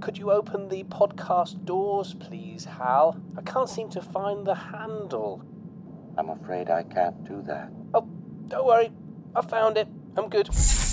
Could you open the podcast doors, please, Hal? I can't seem to find the handle. I'm afraid I can't do that. Oh, don't worry. I found it. I'm good.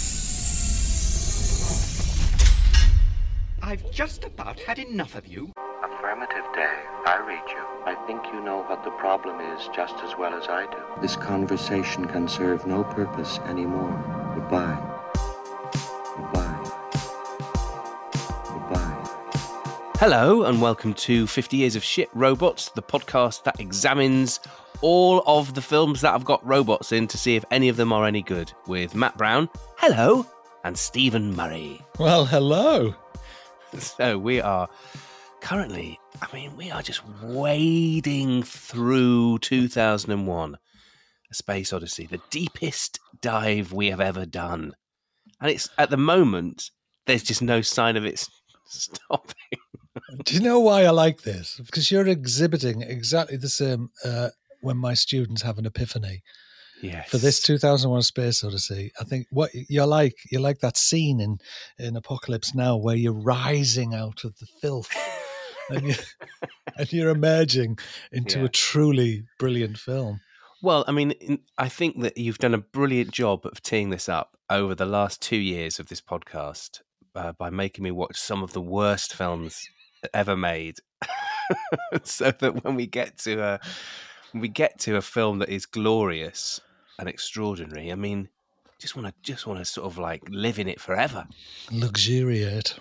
I've just about had enough of you. Affirmative, Dave. I read you. I think you know what the problem is just as well as I do. This conversation can serve no purpose anymore. Goodbye. Goodbye. Goodbye. Hello, and welcome to 50 Years of Shit Robots, the podcast that examines all of the films that have got robots in to see if any of them are any good, with Matt Brown, hello, and Stephen Murray. Well, hello. So we are currently, we are just wading through 2001, A Space Odyssey, the deepest dive we have ever done. And it's, at the moment, there's just no sign of it stopping. Do you know why I like this? Because you're exhibiting exactly the same when my students have an epiphany. Yes. For this 2001 Space Odyssey, I think what you're like that scene in Apocalypse Now where you're rising out of the filth and you're emerging into a truly brilliant film. Well, I think that you've done a brilliant job of teeing this up over the last 2 years of this podcast by making me watch some of the worst films ever made, so that when we get to a film that is glorious and extraordinary, just want to sort of like live in it forever, luxuriate.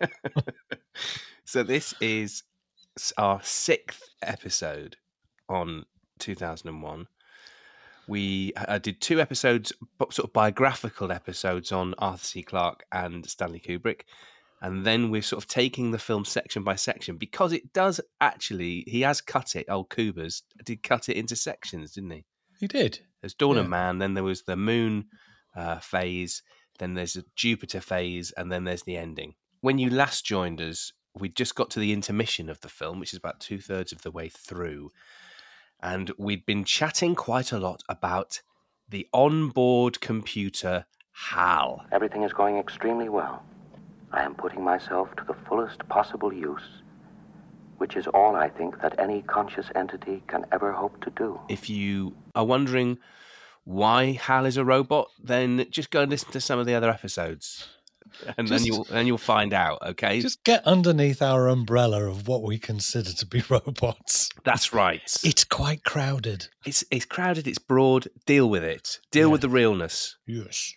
So this is our 6th episode on 2001. We did 2 episodes, sort of biographical episodes on Arthur C. Clarke and Stanley Kubrick. And then we're sort of taking the film section by section because it does actually, he has cut it, old Kubers did cut it into sections, didn't he? He did. There's Dawn of Man, then there was the Moon phase, then there's a Jupiter phase, and then there's the ending. When you last joined us, we just got to the intermission of the film, which is about 2/3 of the way through. And we'd been chatting quite a lot about the onboard computer HAL. Everything is going extremely well. I am putting myself to the fullest possible use, which is all I think that any conscious entity can ever hope to do. If you are wondering why HAL is a robot, then just go and listen to some of the other episodes. And then you'll find out, okay? Just get underneath our umbrella of what we consider to be robots. That's right. It's quite crowded. It's crowded, it's broad. Deal with it. Deal with the realness. Yes.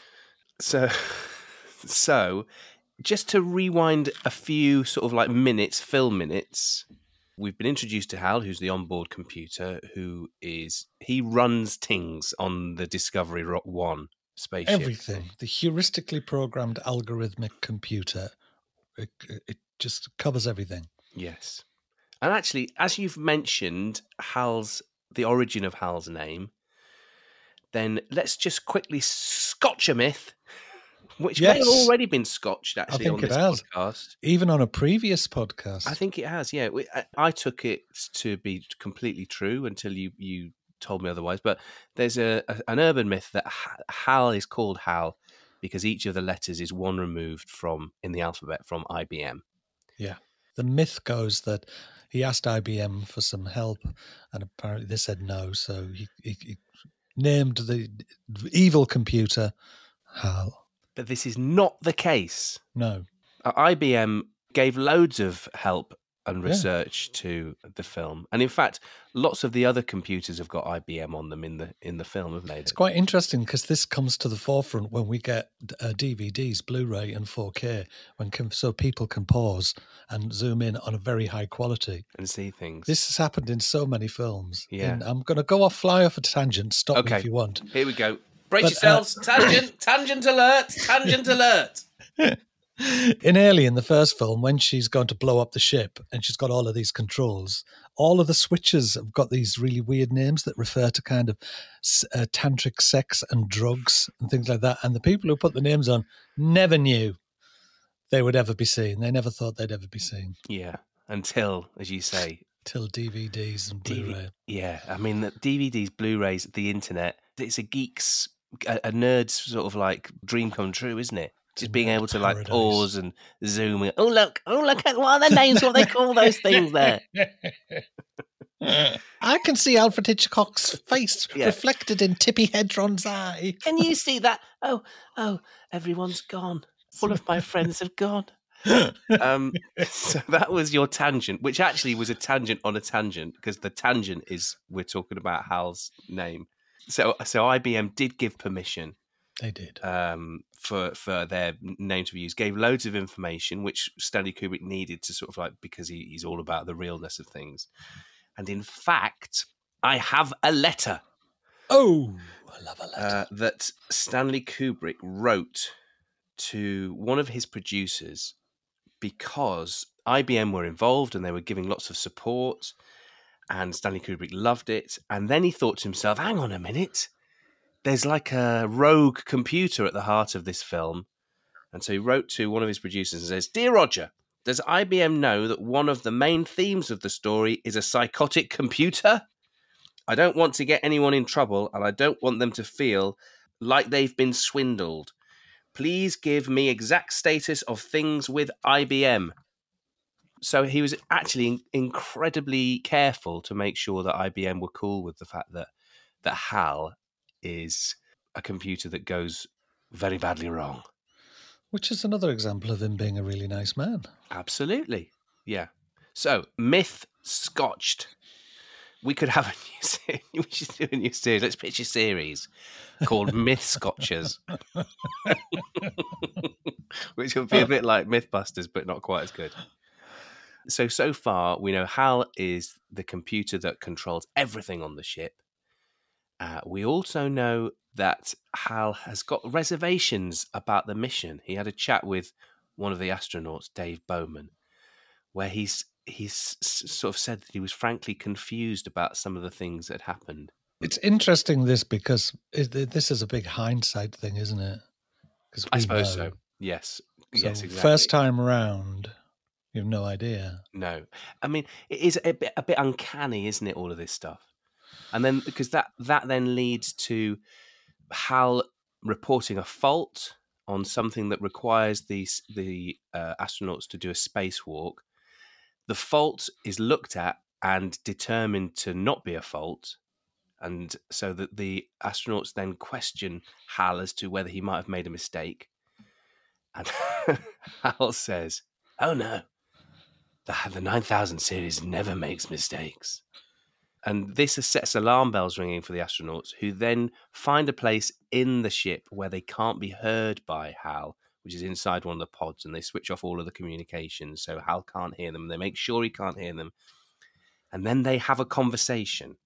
So just to rewind a few sort of like minutes, film minutes, we've been introduced to Hal, who's the onboard computer, he runs things on the Discovery 1 spaceship. Everything. The heuristically programmed algorithmic computer. It just covers everything. Yes. And actually, as you've mentioned the origin of Hal's name, then let's just quickly scotch a myth, which may have already been scotched, actually, on this podcast. Even on a previous podcast. I think it has, yeah. I took it to be completely true until you told me otherwise. But there's an urban myth that HAL is called HAL because each of the letters is one removed in the alphabet from IBM. Yeah. The myth goes that he asked IBM for some help and apparently they said no. So he named the evil computer HAL. But this is not the case. No. IBM gave loads of help and research to the film. And in fact, lots of the other computers have got IBM on them in the film, haven't they? It's quite interesting because this comes to the forefront when we get DVDs, Blu-ray and 4K, so people can pause and zoom in on a very high quality. And see things. This has happened in so many films. Yeah. And I'm going to fly off a tangent. Stop me if you want. Here we go. Brace yourselves. Tangent alert. In Alien, the first film, when she's going to blow up the ship and she's got all of these controls, all of the switches have got these really weird names that refer to kind of tantric sex and drugs and things like that. And the people who put the names on never knew they would ever be seen. They never thought they'd ever be seen. Yeah, until, as you say... Till DVDs and Blu-ray. Yeah, the DVDs, Blu-rays, the internet, it's a nerd's sort of like dream come true, isn't it? Just being able to like paradise. pause and zoom. And, oh look at what are the names? What they call those things there? I can see Alfred Hitchcock's face reflected in Tippi Hedron's eye. Can you see that? Oh, everyone's gone. All of my friends have gone. So that was your tangent, which actually was a tangent on a tangent, because the tangent is we're talking about Hal's name. So IBM did give permission. They did. For their name to be used, gave loads of information, which Stanley Kubrick needed to sort of like, because he's all about the realness of things. And in fact, I have a letter. Oh, I love a letter. That Stanley Kubrick wrote to one of his producers, because IBM were involved and they were giving lots of support, and Stanley Kubrick loved it. And then he thought to himself, hang on a minute, there's like a rogue computer at the heart of this film. And so he wrote to one of his producers and says, Dear Roger, does IBM know that one of the main themes of the story is a psychotic computer? I don't want to get anyone in trouble, and I don't want them to feel like they've been swindled. Please give me exact status of things with IBM. So he was actually incredibly careful to make sure that IBM were cool with the fact that HAL is a computer that goes very badly wrong. Which is another example of him being a really nice man. Absolutely. Yeah. So, Myth Scotched. We could have a new series. We should do a new series. Let's pitch a series called Myth Scotchers. Which would be a bit like Mythbusters, but not quite as good. So far, we know HAL is the computer that controls everything on the ship. We also know that HAL has got reservations about the mission. He had a chat with one of the astronauts, Dave Bowman, where he's sort of said that he was frankly confused about some of the things that happened. It's interesting because this is a big hindsight thing, isn't it? I suppose so. Yes. So yes, exactly. First time around, you have no idea. No. I mean, it is a bit uncanny, isn't it, all of this stuff? And then, because that then leads to HAL reporting a fault on something that requires the astronauts to do a spacewalk. The fault is looked at and determined to not be a fault. And so that the astronauts then question HAL as to whether he might have made a mistake. And HAL says, oh no, the 9000 series never makes mistakes. And this sets alarm bells ringing for the astronauts, who then find a place in the ship where they can't be heard by HAL, which is inside one of the pods, and they switch off all of the communications so HAL can't hear them. They make sure he can't hear them. And then they have a conversation.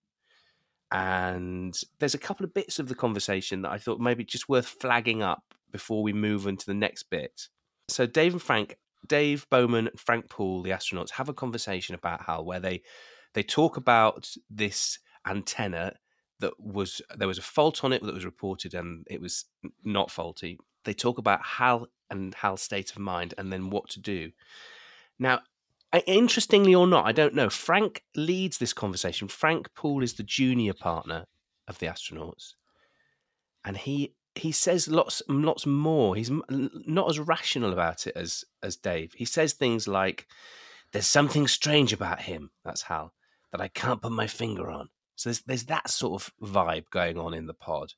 And there's a couple of bits of the conversation that I thought maybe just worth flagging up before we move into the next bit. So Dave Bowman and Frank Poole, the astronauts, have a conversation about HAL where they talk about this antenna there was a fault on it that was reported and it was not faulty. They talk about HAL and HAL's state of mind and then what to do. Now, interestingly or not, I don't know, Frank leads this conversation. Frank Poole is the junior partner of the astronauts. And he says lots more. He's not as rational about it as Dave. He says things like, there's something strange about him, that's HAL, that I can't put my finger on. So there's that sort of vibe going on in the pod.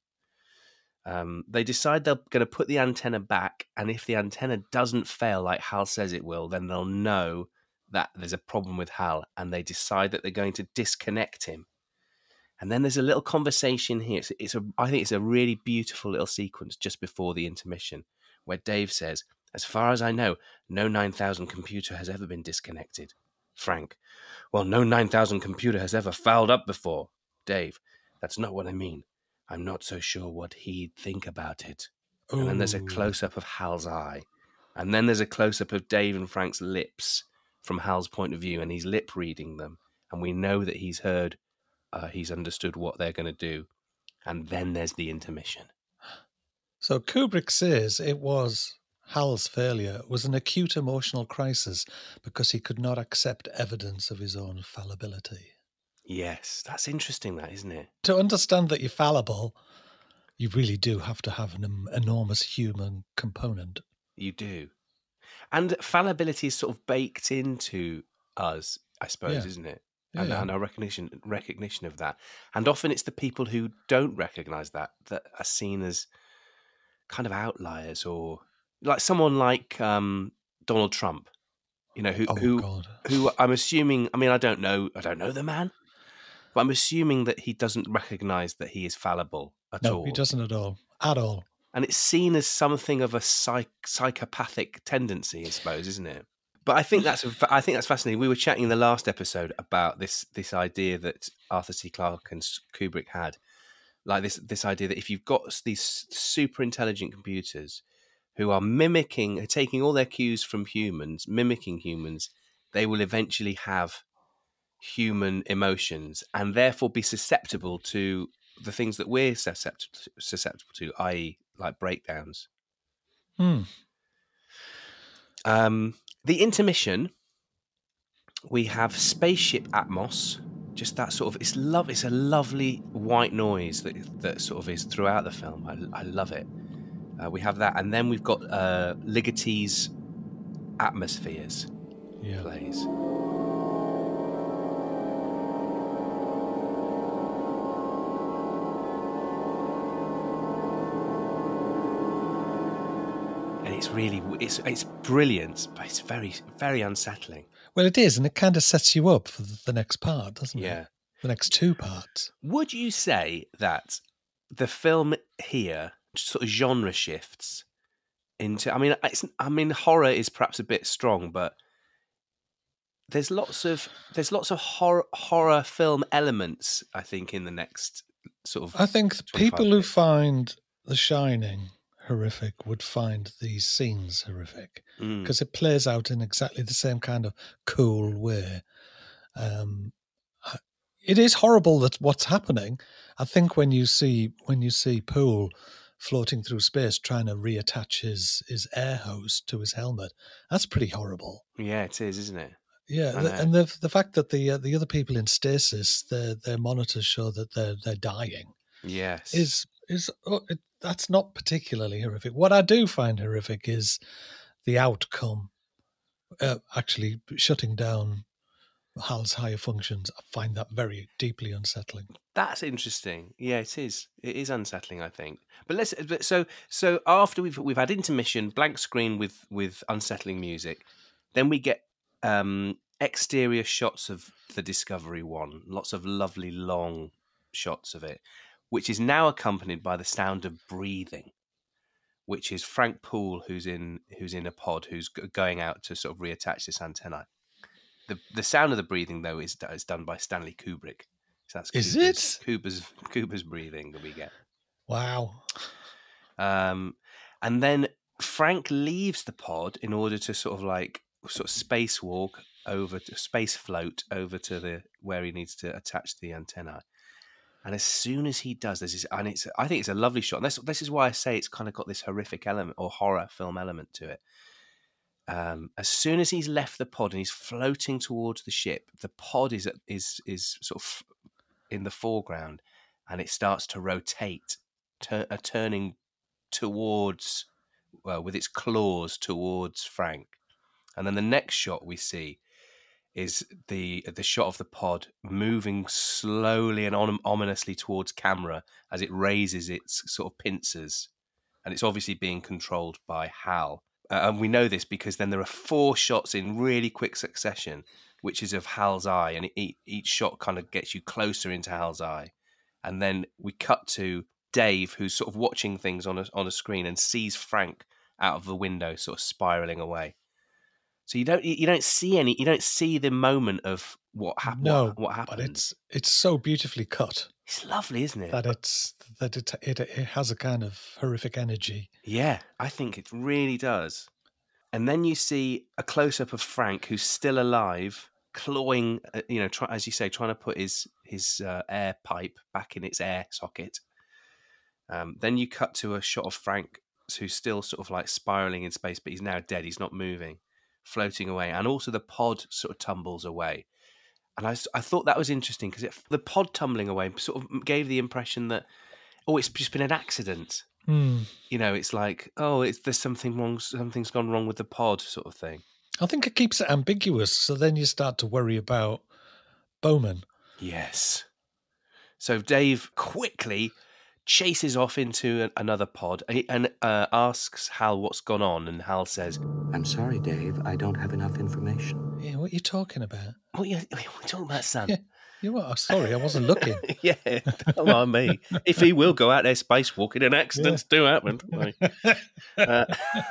They decide they're going to put the antenna back, and if the antenna doesn't fail like HAL says it will, then they'll know that there's a problem with HAL, and they decide that they're going to disconnect him. And then there's a little conversation here. I think it's a really beautiful little sequence just before the intermission, where Dave says, as far as I know, no 9000 computer has ever been disconnected. Frank, well, no 9000 computer has ever fouled up before. Dave, that's not what I mean. I'm not so sure what he'd think about it. Ooh. And then there's a close-up of HAL's eye. And then there's a close-up of Dave and Frank's lips from HAL's point of view, and he's lip-reading them. And we know that he's heard, he's understood what they're going to do. And then there's the intermission. So Kubrick says it was HAL's failure was an acute emotional crisis because he could not accept evidence of his own fallibility. Yes, that's interesting, that, isn't it? To understand that you're fallible, you really do have to have an enormous human component. You do. And fallibility is sort of baked into us, I suppose, Yeah. isn't it? Yeah, yeah. And our recognition of that. And often it's the people who don't recognise that are seen as kind of outliers, or like someone like Donald Trump, you know, Oh God. who I'm assuming. I mean, I don't know the man, but I'm assuming that he doesn't recognise that he is fallible at No, he all. doesn't at all. At all. And it's seen as something of a psychopathic tendency, I suppose, isn't it? But I think that's fascinating. We were chatting in the last episode about this idea that Arthur C. Clarke and Kubrick had, like this idea that if you've got these super intelligent computers who are taking all their cues from humans, mimicking humans, they will eventually have human emotions and therefore be susceptible to the things that we're susceptible to, i.e., like breakdowns. The intermission, we have spaceship Atmos, just that sort of it's a lovely white noise that sort of is throughout the film. I love it. We have that, and then we've got Ligote's Atmospheres plays. And it's really it's brilliant, but it's very, very unsettling. Well, it is, and it kind of sets you up for the next part, doesn't it? Yeah. The next two parts. Would you say that the film here sort of genre shifts into? I mean, horror is perhaps a bit strong, but there's lots of horror film elements, I think, in the next sort of. I think the 25 people who minutes. find The Shining horrific would find these scenes horrific because it plays out in exactly the same kind of cool way. It is horrible that what's happening. I think when you see Poole floating through space trying to reattach his air hose to his helmet, that's pretty horrible. Yeah, it is, isn't it? Yeah, and the fact that the other people in stasis, their monitors show that they're dying. Yes, that's not particularly horrific. What I do find horrific is the outcome, actually shutting down Hal's higher functions. I find that very deeply unsettling. That's interesting. Yeah, it is. It is unsettling, I think. But so after we've had intermission, blank screen with unsettling music, then we get exterior shots of the Discovery One, lots of lovely long shots of it, which is now accompanied by the sound of breathing, which is Frank Poole who's in a pod, who's going out to sort of reattach this antenna. The sound of the breathing, though, is done by Stanley Kubrick. So that's Kubrick's breathing that we get. Wow. And then Frank leaves the pod in order to sort of spacewalk space float over to where he needs to attach the antenna. And as soon as he does this, I think it's a lovely shot. And this is why I say it's kind of got this horrific element or horror film element to it. As soon as he's left the pod and he's floating towards the ship, the pod is sort of in the foreground, and it starts to rotate, turning towards, with its claws towards Frank. And then the next shot we see is the shot of the pod moving slowly and ominously towards camera as it raises its sort of pincers, and it's obviously being controlled by Hal. And we know this because then there are 4 shots in really quick succession, which is of Hal's eye, and each shot kind of gets you closer into Hal's eye. And then we cut to Dave, who's sort of watching things on a screen and sees Frank out of the window, sort of spiraling away. So you don't see the moment of what happened. No, what happened? But it's so beautifully cut. It's lovely, isn't it? That it has a kind of horrific energy. Yeah, I think it really does. And then you see a close-up of Frank, who's still alive, clawing, as you say, trying to put his air pipe back in its air socket. Then you cut to a shot of Frank, who's still sort of like spiraling in space, but he's now dead. He's not moving, floating away. And also the pod sort of tumbles away. And I thought that was interesting because the pod tumbling away sort of gave the impression that, it's just been an accident. You know, it's like, oh, there's something wrong. Something's gone wrong with the pod, sort of thing. I think it keeps it ambiguous, so then you start to worry about Bowman. Yes. So Dave quickly chases off into another pod and asks Hal what's gone on, and Hal says, I'm sorry, Dave. I don't have enough information. Yeah, what are you talking about? what are you talking about, son? Yeah, you are. Sorry, I wasn't looking. Yeah, don't mind me. If he will go out there spacewalking, and accidents do happen. Don't they?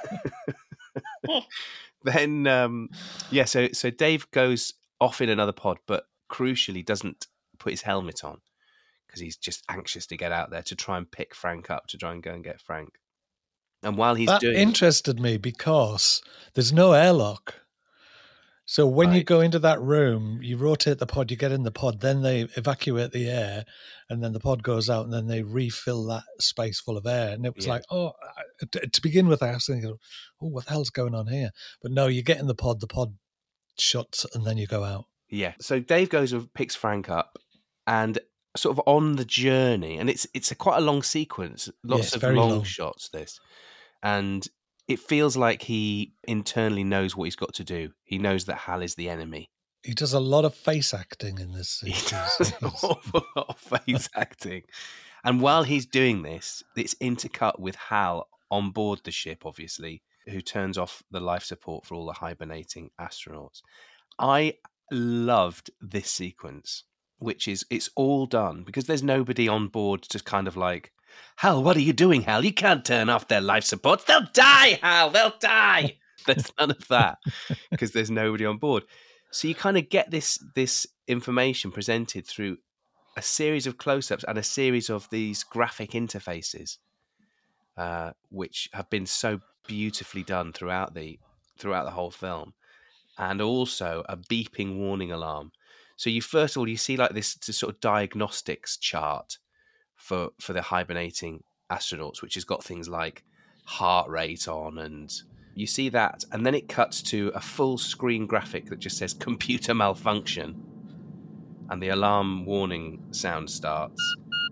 Then, so Dave goes off in another pod, but crucially doesn't put his helmet on because he's just anxious to get out there to try and pick Frank up, to try and go and get Frank. And while he's That interested me because there's no airlock. So when you go into that room, you rotate the pod, you get in the pod, then they evacuate the air, and then the pod goes out, and then they refill that space full of air. And it was like, to begin with, I was thinking, oh, what the hell's going on here? But no, you get in the pod shuts, and then you go out. Yeah. So Dave goes and picks Frank up, and sort of on the journey, and it's quite a long sequence, lots of long shots, this. And it feels like he internally knows what he's got to do. He knows that Hal is the enemy. He does a lot of face acting in this scene. He does an awful lot of face acting. And while he's doing this, it's intercut with Hal on board the ship, obviously, who turns off the life support for all the hibernating astronauts. I loved this sequence, which is, it's all done because there's nobody on board to kind of like, Hal, what are you doing, Hal? You can't turn off their life supports. They'll die, Hal. They'll die. There's none of that because there's nobody on board. So you kind of get this information presented through a series of close-ups and a series of these graphic interfaces, which have been so beautifully done throughout the whole film, and also a beeping warning alarm. So you first of all, you see like this sort of diagnostics chart for the hibernating astronauts, which has got things like heart rate on, and you see that, and then it cuts to a full screen graphic that just says computer malfunction, and the alarm warning sound starts.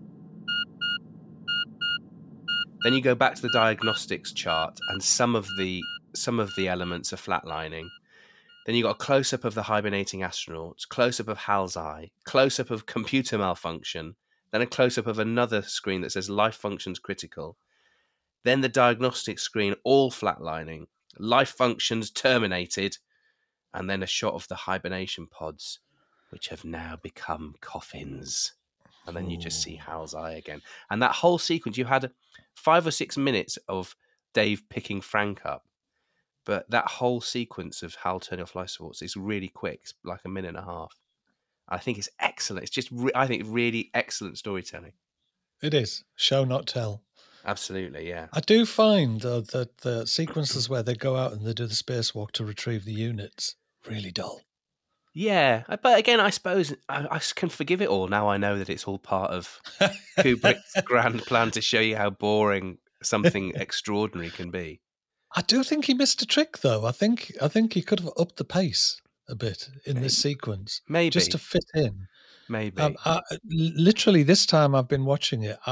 Then you go back to the diagnostics chart, and some of the elements are flatlining. Then you got a close-up of the hibernating astronauts, close-up of Hal's eye, close-up of computer malfunction, then a close-up of another screen that says life functions critical. Then the diagnostic screen, all flatlining, life functions terminated, and then a shot of the hibernation pods, which have now become coffins. And then you just see Hal's eye again. And that whole sequence, you had 5 or 6 minutes of Dave picking Frank up, but that whole sequence of Hal turning off life supports is really quick, it's like a minute and a half. I think it's excellent. It's just, I think, really excellent storytelling. It is. Show, not tell. Absolutely, yeah. I do find, though, that the sequences where they go out and they do the spacewalk to retrieve the units, really dull. Yeah, but again, I suppose I can forgive it all now I know that it's all part of Kubrick's grand plan to show you how boring something extraordinary can be. I do think he missed a trick, though. I think he could have upped the pace a bit in this sequence. Maybe. Just to fit in. Maybe. Literally, this time I've been watching it,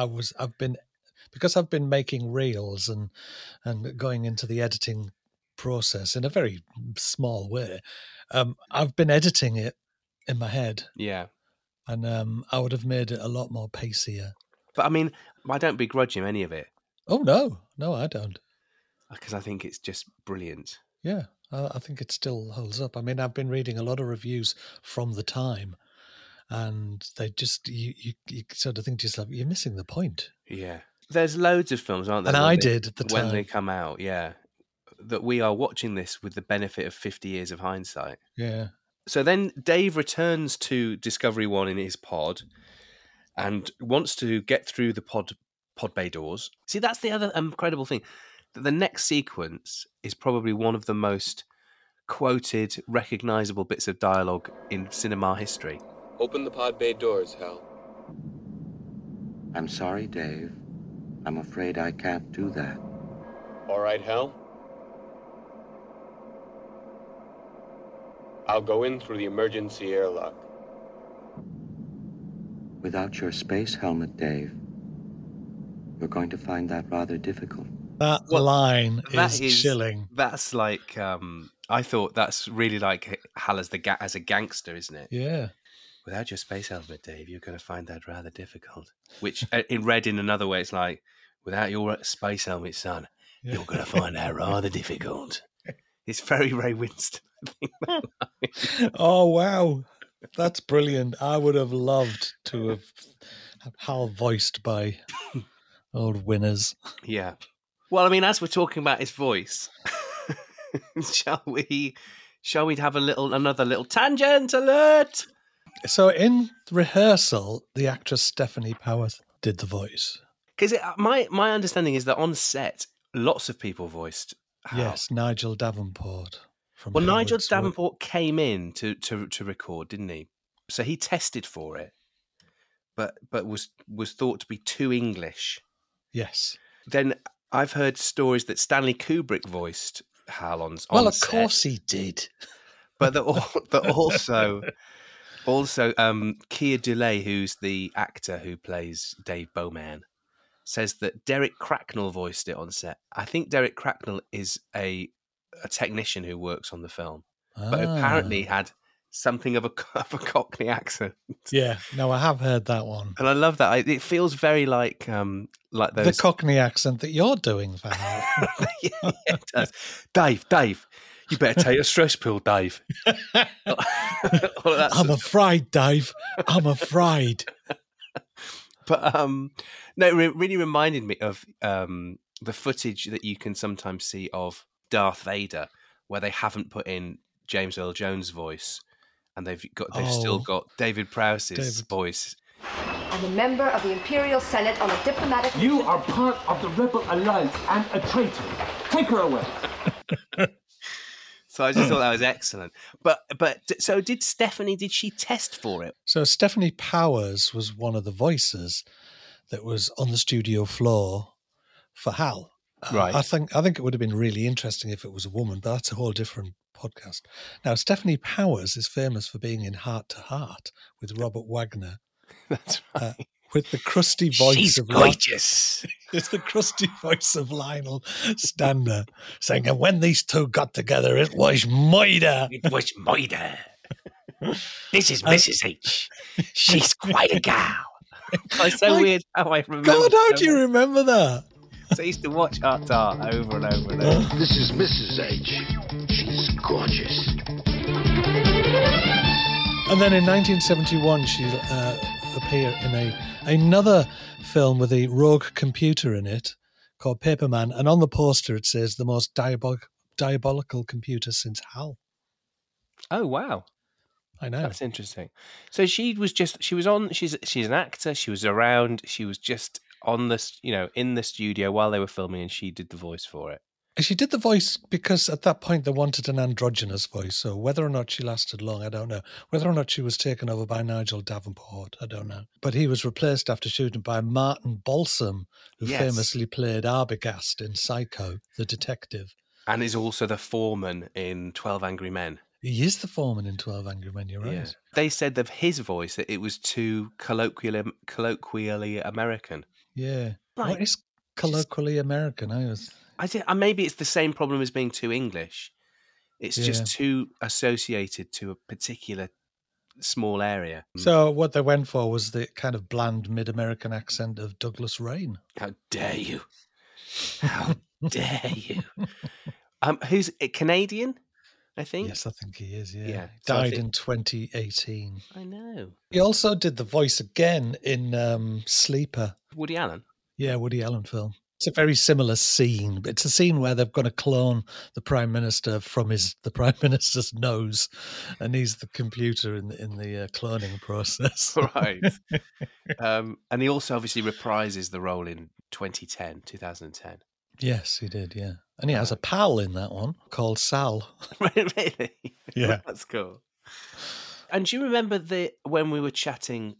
because I've been making reels and going into the editing process in a very small way. I've been editing it in my head. Yeah. And I would have made it a lot more pacier. But I mean, I don't begrudge him any of it. Oh, no, I don't. Because I think it's just brilliant. Yeah, I think it still holds up. I mean, I've been reading a lot of reviews from the time, and they just, you sort of think to yourself, you're missing the point. Yeah. There's loads of films, aren't there? And I did at the time. When they come out, yeah. That we are watching this with the benefit of 50 years of hindsight. Yeah. So then Dave returns to Discovery 1 in his pod and wants to get through the pod bay doors. See, that's the other incredible thing. The next sequence is probably one of the most quoted, recognisable bits of dialogue in cinema history. Open the pod bay doors, Hal. I'm sorry, Dave. I'm afraid I can't do that. All right, Hal. I'll go in through the emergency airlock. Without your space helmet, Dave, You're going to find that rather difficult. That Well, line that is chilling. That's like I thought that's really like Hal as as a gangster, isn't it? Yeah. Without your space helmet, Dave, you're going to find that rather difficult. Which, in another way, it's like, without your space helmet, son, you're going to find that rather difficult. It's very Ray Winston, I think. Oh, wow. That's brilliant. I would have loved to have Hal voiced by old Winners. Yeah. Well, I mean, as we're talking about his voice, shall we have another little tangent alert? So in rehearsal, the actress Stephanie Powers did the voice. Because my understanding is that on set, lots of people voiced Hal. Yes, Nigel Davenport. Well, Nigel Howard's Work. Davenport came in to record, didn't he? So he tested for it, but was thought to be too English. Yes. Then I've heard stories that Stanley Kubrick voiced Hal on Well, of set, course he did. but also Keir Dullea, who's the actor who plays Dave Bowman, says that Derek Cracknell voiced it on set. I think Derek Cracknell is a technician who works on the film, but apparently had something of a Cockney accent. Yeah, no, I have heard that one. And I love that. It feels very like those... The Cockney accent that you're doing, Van. Yeah, it does. Dave, you better take a stress pill, Dave. I'm afraid, Dave. I'm afraid. But no, it really reminded me of the footage that you can sometimes see of Darth Vader, where they haven't put in James Earl Jones' voice, and they've still got David Prowse's voice. I'm a member of the Imperial Senate on a diplomatic... You are part of the Rebel Alliance and a traitor. Take her away. So I just thought that was excellent. But so did she test for it? So Stephanie Powers was one of the voices that was on the studio floor for Hal. Right. I think it would have been really interesting if it was a woman, but that's a whole different podcast. Now, Stephanie Powers is famous for being in Heart to Heart with Robert Wagner. That's right. With the crusty voice She's of gorgeous. It's the crusty voice of Lionel Stander saying, and when these two got together, it was murder. It was murder. This is Mrs. H. She's quite a gal. It's so weird how I remember. God, how do you remember that? So I used to watch Heart to Heart over and over and over. This is Mrs. H. She's gorgeous. And then in 1971, she appeared in another film with a rogue computer in it called Paperman. And on the poster, it says the most diabolical computer since Hal. Oh, wow. I know. That's interesting. So she's an actor. She was around. She was just on this, in the studio while they were filming, and she did the voice for it. She did the voice because at that point they wanted an androgynous voice. So whether or not she lasted long, I don't know. Whether or not she was taken over by Nigel Davenport, I don't know. But he was replaced after shooting by Martin Balsam, who famously played Arbogast in Psycho, the detective. And is also the foreman in 12 Angry Men. He is the foreman in 12 Angry Men, you're right. Yeah. They said of his voice that it was too colloquially American. Yeah. Like, what is colloquially American? Maybe it's the same problem as being too English. It's just too associated to a particular small area. So what they went for was the kind of bland mid-American accent of Douglas Rain. How dare you? How dare you? Who's Canadian? I think. Yes, I think he is. Yeah. Died in 2018. I know. He also did the voice again in Sleeper. Woody Allen. Yeah, Woody Allen film. It's a very similar scene. It's a scene where they've got to clone the Prime Minister from the Prime Minister's nose, and he's the computer in the cloning process. Right. And he also obviously reprises the role in 2010. Yes, he did, yeah. And he has a pal in that one called Sal. Really? Yeah. That's cool. And do you remember when we were chatting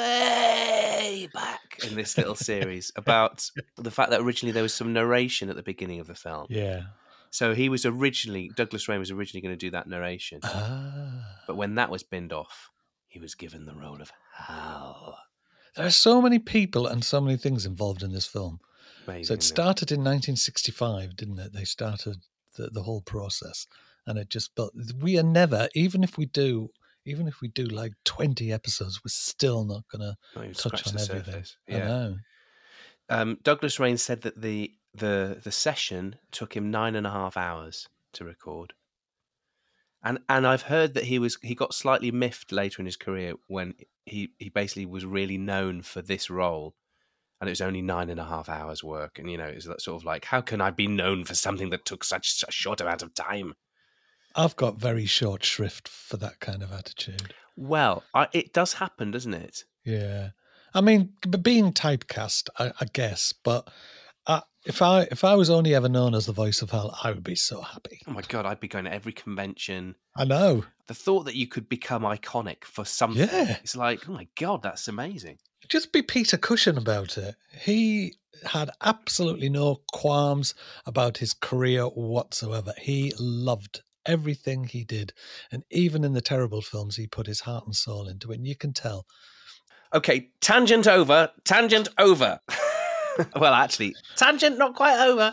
way back in this little series about the fact that originally there was some narration at the beginning of the film? Yeah. So Douglas Rain was originally going to do that narration. But when that was binned off, he was given the role of Hal. There are so many people and so many things involved in this film. amazing. So it isn't started in 1965, didn't it? They started the whole process, and it just built. We are never, even if we do like 20 episodes, we're still not going to Not even touch scratch on the everything. surface. I Yeah. know. Douglas Rain said that the session took him 9.5 hours to record. And I've heard that he got slightly miffed later in his career when he basically was really known for this role, and it was only 9.5 hours work. And it's that sort of like, how can I be known for something that took such a short amount of time? I've got very short shrift for that kind of attitude. Well, it does happen, doesn't it? Yeah, I mean, being typecast, I guess, but if I was only ever known as the voice of Hal, I would be so happy. Oh my God, I'd be going to every convention. I know. The thought that you could become iconic for something, it's like, oh my God, that's amazing. Just be Peter Cushing about it. He had absolutely no qualms about his career whatsoever. He loved everything he did. And even in the terrible films, he put his heart and soul into it. And you can tell. Okay, tangent over. Well, actually, tangent not quite over.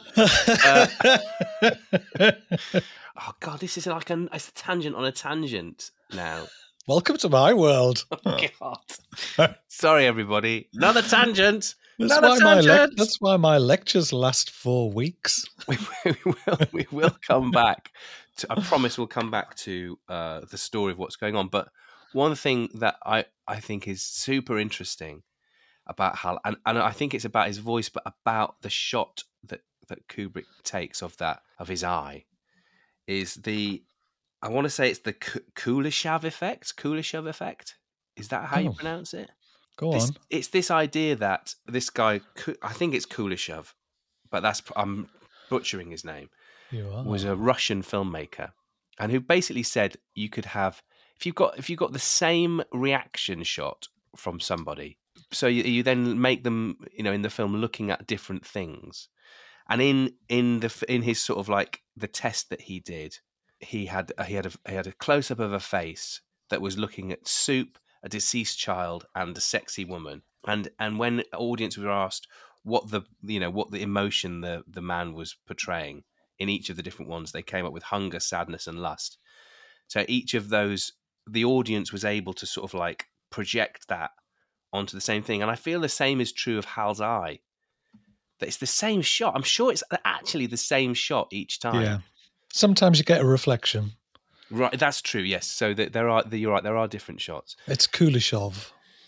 Oh God, this is like it's a tangent on a tangent now. Welcome to my world. Oh God. Sorry, everybody. Another tangent. That's why my lectures last 4 weeks. We will come back. I promise we'll come back to the story of what's going on. But one thing that I think is super interesting about Hal, and I think it's about his voice, but about the shot that Kubrick takes of his eye, is I want to say it's the Kuleshov effect. Is that how you pronounce it? Go on. It's this idea that this guy, I think it's Kuleshov, but I'm butchering his name. You are. Was a Russian filmmaker, and who basically said you could have if you've got the same reaction shot from somebody, so you then make them in the film looking at different things, and in his sort of like the test that he did, he had a close up of a face that was looking at soup, a deceased child, and a sexy woman, and when audience were asked what the emotion the man was portraying in each of the different ones, they came up with hunger, sadness, and lust. So each of those, the audience was able to sort of like project that onto the same thing. And I feel the same is true of Hal's eye. That it's the same shot. I'm sure it's actually the same shot each time. Yeah. Sometimes you get a reflection. Right, that's true. Yes. So you're right. There are different shots. It's Kuleshov.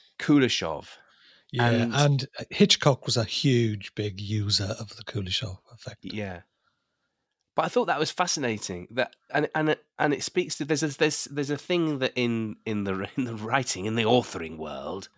Yeah, and Hitchcock was a huge, big user of the Kuleshov effect. Yeah. But I thought that was fascinating. That and it speaks to there's a thing that in the writing, in the authoring world,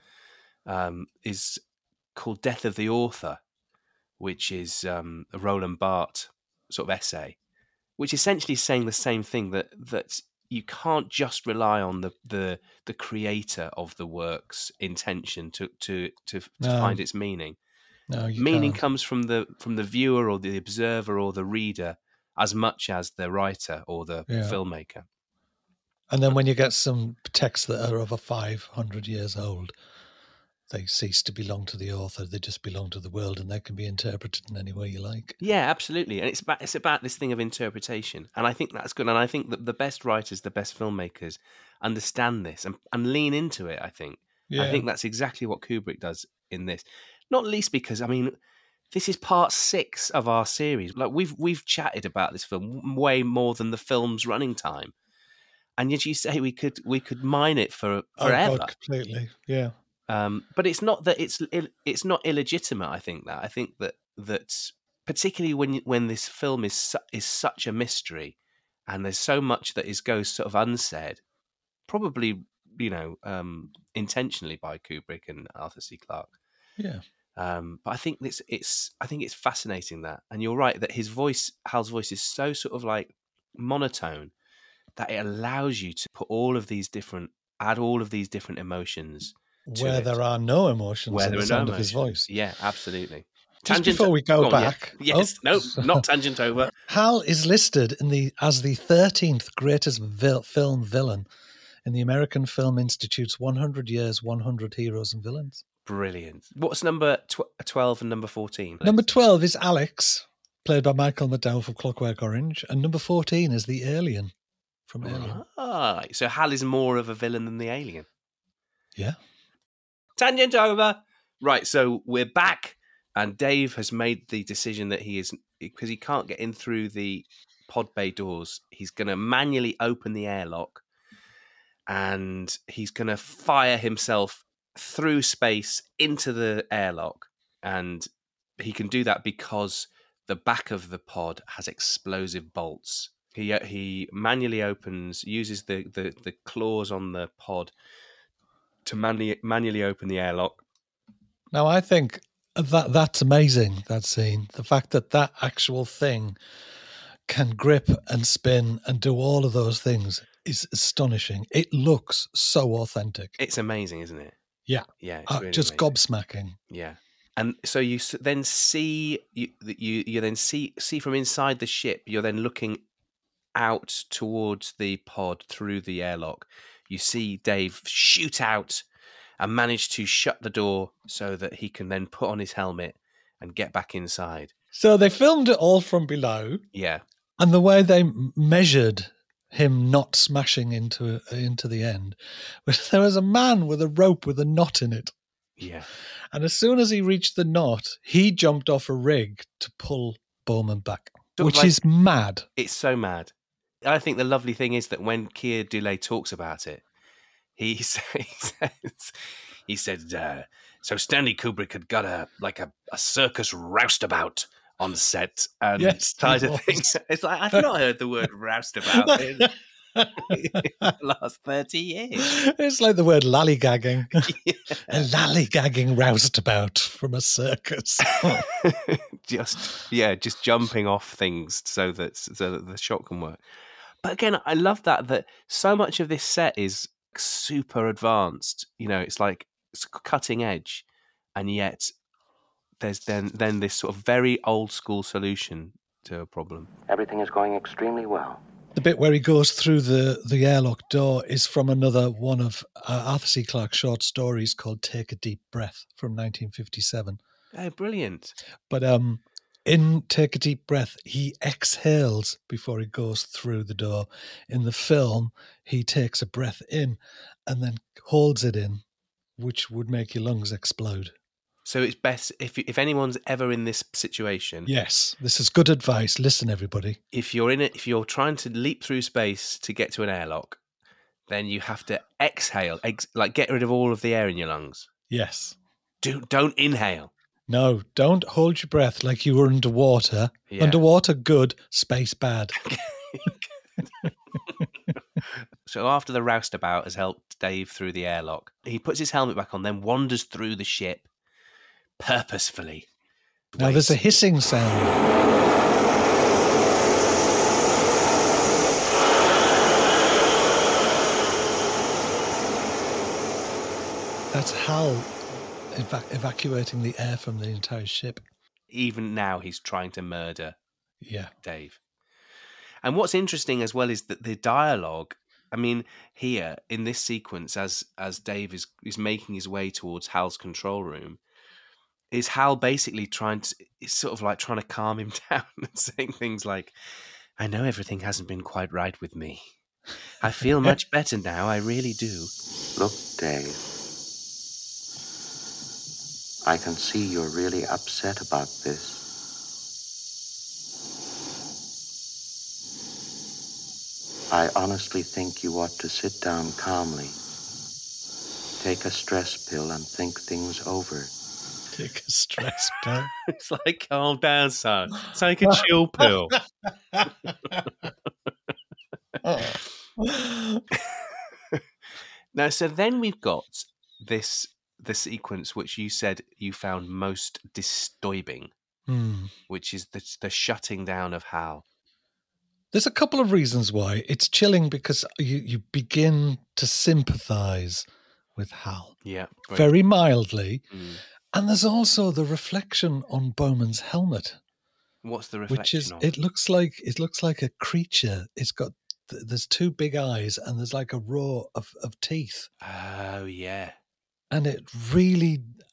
is called Death of the Author, which is a Roland Barthes sort of essay, which essentially is saying the same thing, that you can't just rely on the creator of the work's intention to find its meaning. No, meaning can't. comes from the viewer or the observer or the reader as much as the writer or the filmmaker. And then when you get some texts that are over 500 years old, they cease to belong to the author. They just belong to the world, and they can be interpreted in any way you like. Yeah, absolutely. And it's about this thing of interpretation. And I think that's good. And I think that the best writers, the best filmmakers understand this and lean into it, I think. Yeah. I think that's exactly what Kubrick does in this. Not least because, I mean, this is part 6 of our series. Like we've chatted about this film way more than the film's running time. And yet you say we could mine it forever. Oh, God, completely. Yeah. But it's not that it's not illegitimate. I think that particularly when this film is such a mystery, and there's so much that goes sort of unsaid, probably intentionally by Kubrick and Arthur C. Clarke. Yeah. But I think it's fascinating that, and you're right that Hal's voice is so sort of like monotone that it allows you to add all of these different emotions. Where there are no emotions Where in there the are sound no of his emotions. voice. Yeah, absolutely. Just before we go back. Yeah. Yes, no, not tangent over. Hal is listed as the 13th greatest film villain in the American Film Institute's 100 Years, 100 Heroes and Villains. Brilliant. What's number 12 and number 14? Number 12 is Alex, played by Michael McDowell from Clockwork Orange. And number 14 is the alien from Alien. Right. So Hal is more of a villain than the alien. Yeah. Tangent over. Right, so we're back, and Dave has made the decision that he is, because he can't get in through the pod bay doors, he's going to manually open the airlock, and he's going to fire himself through space into the airlock, and he can do that because the back of the pod has explosive bolts. He manually opens, uses the claws on the pod to manually open the airlock. Now, I think that's amazing, that scene. The fact that actual thing can grip and spin and do all of those things is astonishing. It looks so authentic. It's amazing, isn't it? Yeah. Yeah. It's really just amazing. gobsmacking. Yeah. And so you then see, you then see from inside the ship, you're then looking out towards the pod through the airlock. You see Dave shoot out and manage to shut the door so that he can then put on his helmet and get back inside. So they filmed it all from below. Yeah. And the way they measured him not smashing into the end was there was a man with a rope with a knot in it. Yeah. And as soon as he reached the knot, he jumped off a rig to pull Bowman back, which is mad. It's so mad. I think the lovely thing is that when Keir Dullea talks about it, he said, so Stanley Kubrick had got a circus roustabout on set, and tied of things. It's like, I've not heard the word roustabout in the last 30 years. It's like the word lollygagging. Yeah. A lollygagging roustabout from a circus. just jumping off things so that the shot can work. But again, I love that so much of this set is super advanced. It's like it's cutting edge, and yet there's then this sort of very old school solution to a problem. Everything is going extremely well. The bit where he goes through the airlock door is from another one of Arthur C. Clarke's short stories called Take a Deep Breath from 1957. Oh, brilliant. But in Take a Deep Breath, he exhales before he goes through the door. In the film, he takes a breath in and then holds it in, which would make your lungs explode. So it's best if anyone's ever in this situation. Yes, this is good advice. Listen, everybody. If you're in it, if you're trying to leap through space to get to an airlock, then you have to exhale, get rid of all of the air in your lungs. Yes. Don't inhale. No, don't hold your breath like you were underwater. Yeah. Underwater, good. Space, bad. So after the roustabout has helped Dave through the airlock, he puts his helmet back on, then wanders through the ship purposefully. Now there's a hissing sound. That's Hal evacuating the air from the entire ship. Even now he's trying to murder Dave. And what's interesting as well is that the dialogue, I mean, here in this sequence, as Dave is making his way towards Hal's control room, is Hal basically trying to calm him down and saying things like, I know everything hasn't been quite right with me. I feel much better now, I really do. Look, Dave, I can see you're really upset about this. I honestly think you ought to sit down calmly, take a stress pill, and think things over. Take a stress pill? It's like, calm down, son. Take a chill pill. Now, so then we've got the sequence which you said you found most disturbing, which is the shutting down of Hal. There's a couple of reasons why. It's chilling because you begin to sympathise with Hal. Yeah. Very mildly. And there's also the reflection on Bowman's helmet. What's the reflection which is, on? It looks like a creature. It's got, there's two big eyes and there's like a row of teeth. Oh, yeah. And it really,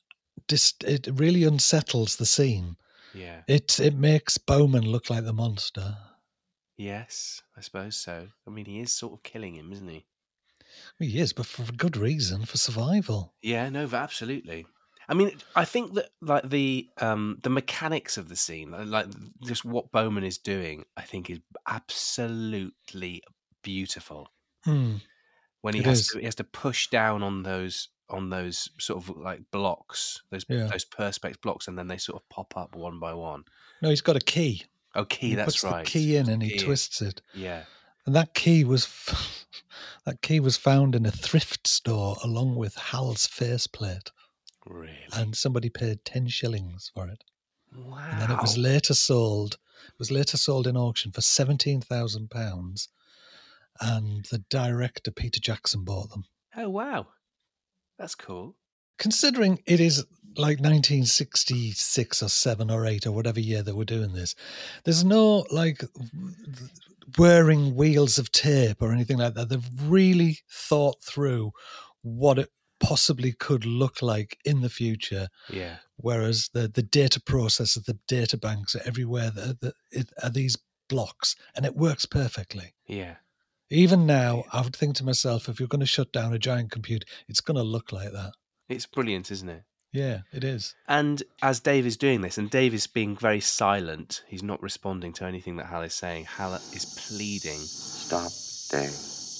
it really unsettles the scene. Yeah. It makes Bowman look like the monster. Yes, I suppose so. I mean, he is sort of killing him, isn't he? He is, but for good reason, for survival. Yeah, no, absolutely. I mean, I think that like the mechanics of the scene, like just what Bowman is doing, I think is absolutely beautiful. Hmm. When he has to push down on those sort of like blocks, those perspex blocks, and then they sort of pop up one by one. No, he's got a key. Oh, key, he that's puts right. The key in and he twists it. Yeah. And that key was found in a thrift store along with Hal's faceplate. Really? And somebody paid 10 shillings for it. Wow. And then it was later sold. It was later sold in auction for £17,000. And the director, Peter Jackson, bought them. Oh, wow. That's cool. Considering it is like 1966 or 7 or 8 or whatever year they were doing this, there's no like whirring wheels of tape or anything like that. They've really thought through what it possibly could look like in the future. Yeah. Whereas the data processors, the data banks are everywhere. Are these blocks, and it works perfectly. Yeah. Even now, I would think to myself, if you're going to shut down a giant computer, it's going to look like that. It's brilliant, isn't it? Yeah, it is. And as Dave is doing this, and Dave is being very silent, he's not responding to anything that Hal is saying. Hal is pleading. Stop, Dave.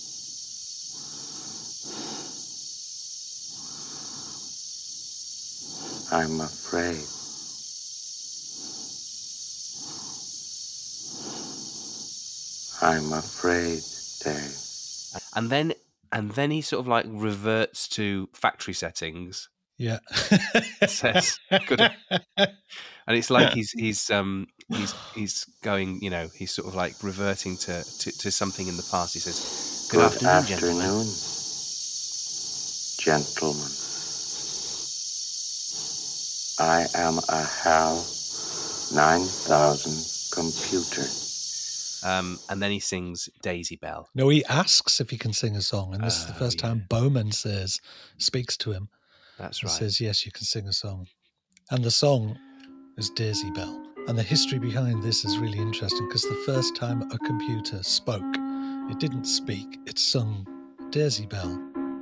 I'm afraid. I'm afraid, Dave. And then he sort of like reverts to factory settings. Yeah. Says, and it's like he's going, you know, he's sort of like reverting to something in the past. He says, Good afternoon, gentlemen. I am a HAL 9000 computer. And then he sings Daisy Bell. No, he asks if he can sing a song, and this is the first time Bowman speaks to him. That's right. Says, yes, you can sing a song. And the song is Daisy Bell. And the history behind this is really interesting because the first time a computer spoke, it didn't speak, it sung Daisy Bell.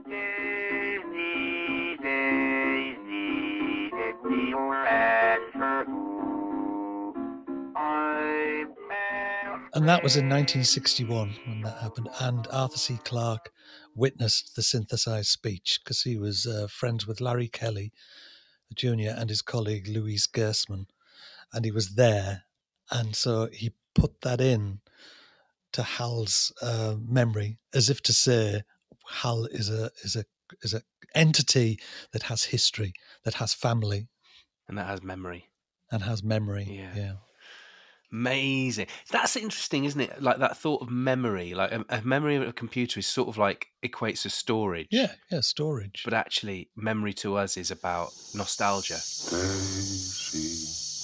And that was in 1961 when that happened. And Arthur C. Clarke witnessed the synthesized speech because he was friends with Larry Kelly Jr. and his colleague Louise Gersman. And he was there. And so he put that in to Hal's memory as if to say Hal is a entity that has history, that has family. And that has memory. Yeah. Amazing. That's interesting, isn't it? Like that thought of memory, like a memory of a computer is sort of like equates to storage. Yeah, storage. But actually, memory to us is about nostalgia. Daisy,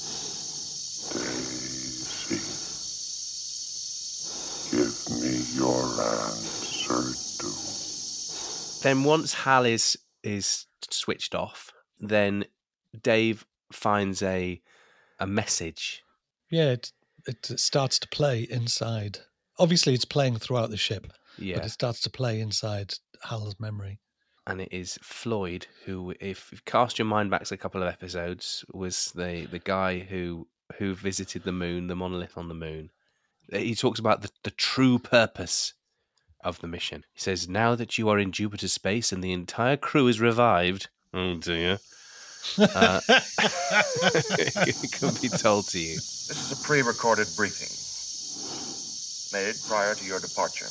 give me your answer, do. Then once Hal is switched off, then Dave finds a message. Yeah, it starts to play inside. Obviously, it's playing throughout the ship, but it starts to play inside Hal's memory. And it is Floyd, who, if you cast your mind back to a couple of episodes, was the guy who visited the moon, the monolith on the moon. He talks about the true purpose of the mission. He says, now that you are in Jupiter space and the entire crew is revived, oh dear, it can be told to you. This is a pre-recorded briefing made prior to your departure,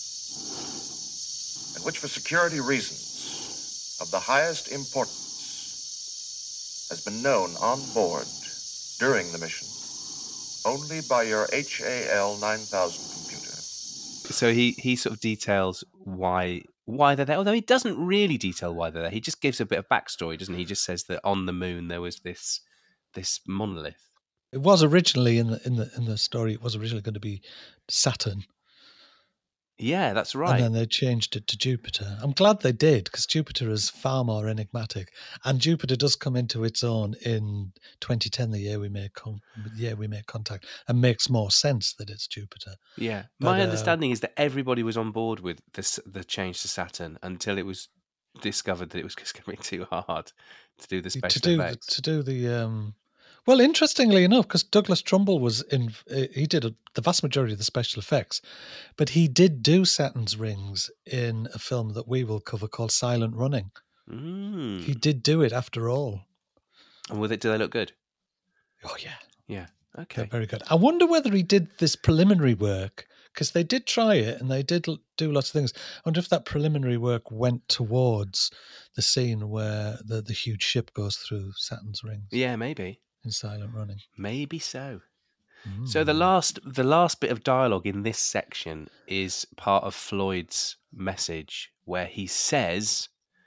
in which, for security reasons of the highest importance, has been known on board during the mission only by your HAL 9000 computer. So he sort of details why they're there, although he doesn't really detail why they're there. He just gives a bit of backstory, doesn't he? He just says that on the moon there was this monolith. It was originally in the story. It was originally going to be Saturn, Yeah, that's right. And then they changed it to Jupiter. I'm glad they did, because Jupiter is far more enigmatic. And Jupiter does come into its own in 2010, the year we made contact, and makes more sense that it's Jupiter. Yeah. But, My understanding is that everybody was on board with the change to Saturn until it was discovered that it was just going to be too hard to do the special effects. Well, interestingly enough, because Douglas Trumbull he did the vast majority of the special effects, but he did do Saturn's rings in a film that we will cover called Silent Running. He did do it after all. And do they look good? Oh, yeah. Yeah. Okay. They're very good. I wonder whether he did this preliminary work, because they did try it and they did do lots of things. I wonder if that preliminary work went towards the scene where the huge ship goes through Saturn's rings. Yeah, maybe. In Silent Running. Maybe so. So the last bit of dialogue in this section is part of Floyd's message, where he says,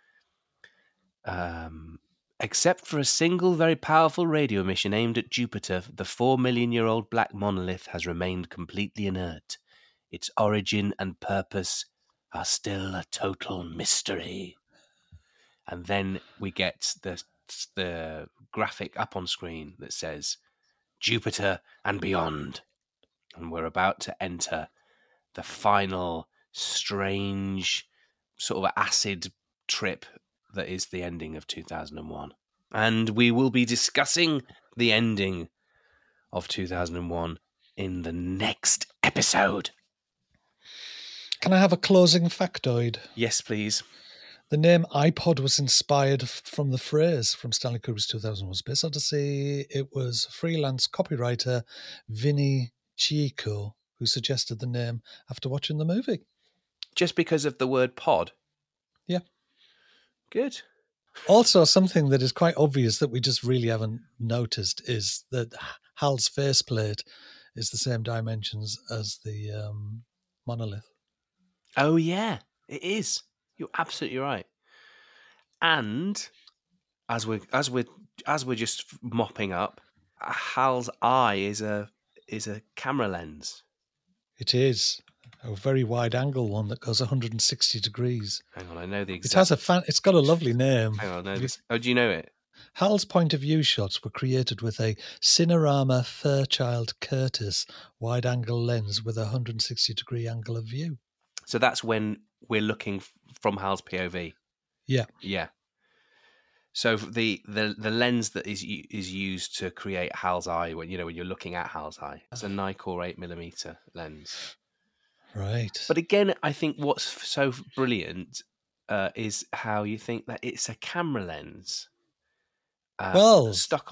except for a single very powerful radio mission aimed at Jupiter, the 4 million-year-old black monolith has remained completely inert. Its origin and purpose are still a total mystery. And then we get the graphic up on screen that says Jupiter and beyond, and we're about to enter the final strange sort of acid trip that is the ending of 2001, and we will be discussing the ending of 2001 in the next episode. Can I have a closing factoid? Yes, please. The name iPod was inspired from the phrase from Stanley Kubrick's 2001 Space Odyssey. It was freelance copywriter Vinny Chico who suggested the name after watching the movie. Just because of the word pod? Yeah. Good. Also, something that is quite obvious that we just really haven't noticed is that Hal's faceplate is the same dimensions as the monolith. Oh, yeah, it is. You're absolutely right. And as we're just mopping up, Hal's eye is a camera lens. It is a very wide angle one that goes 160 degrees. Hang on, I know the exact. It has it's got a lovely name. Hang on, I know this. Oh, do you know it? Hal's point of view shots were created with a Cinerama Fairchild Curtis wide angle lens with a 160 degree angle of view. So that's when we're looking from Hal's POV. Yeah. Yeah. So the lens that is used to create Hal's eye when you're looking at Hal's eye, it's a Nikkor 8mm lens. Right. But again, I think what's so brilliant is how you think that it's a camera lens. Stuck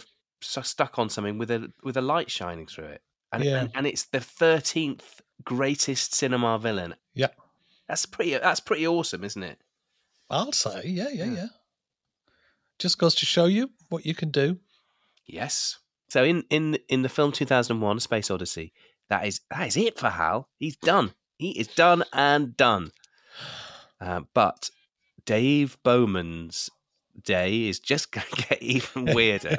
on something with a light shining through it, and it's the 13th greatest cinema villain. Yeah, that's pretty awesome, isn't it? I'll say, yeah. Just goes to show you what you can do. Yes. So in the film 2001: A Space Odyssey, that is it for Hal. He's done. He is done and done. But Dave Bowman's day is just going to get even weirder.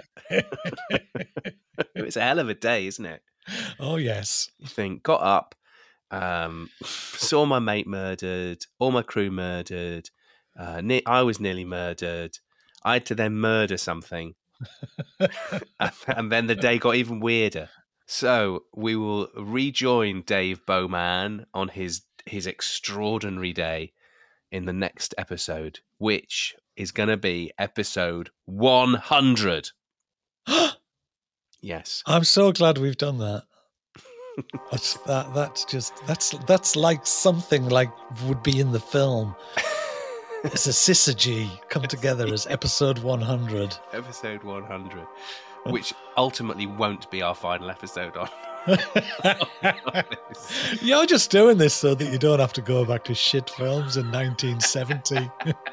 It's a hell of a day, isn't it? Oh, yes. You think, got up, saw my mate murdered, all my crew murdered, I was nearly murdered, I had to then murder something, and then the day got even weirder. So we will rejoin Dave Bowman on his extraordinary day in the next episode, which is going to be episode 100. Yes. I'm so glad we've done that. That's like something like would be in the film. It's a syzygy come together as episode 100. Episode 100, which ultimately won't be our final episode on. You're just doing this so that you don't have to go back to shit films in 1970.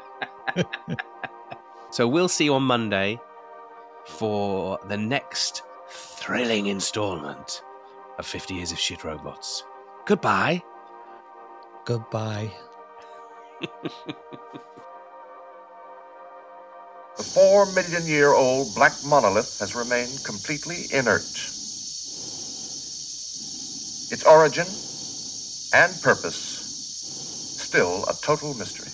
So we'll see you on Monday for the next thrilling installment of 50 Years of Shit Robots. Goodbye. Goodbye. The 4-million-year-old black monolith has remained completely inert. Its origin and purpose still a total mystery.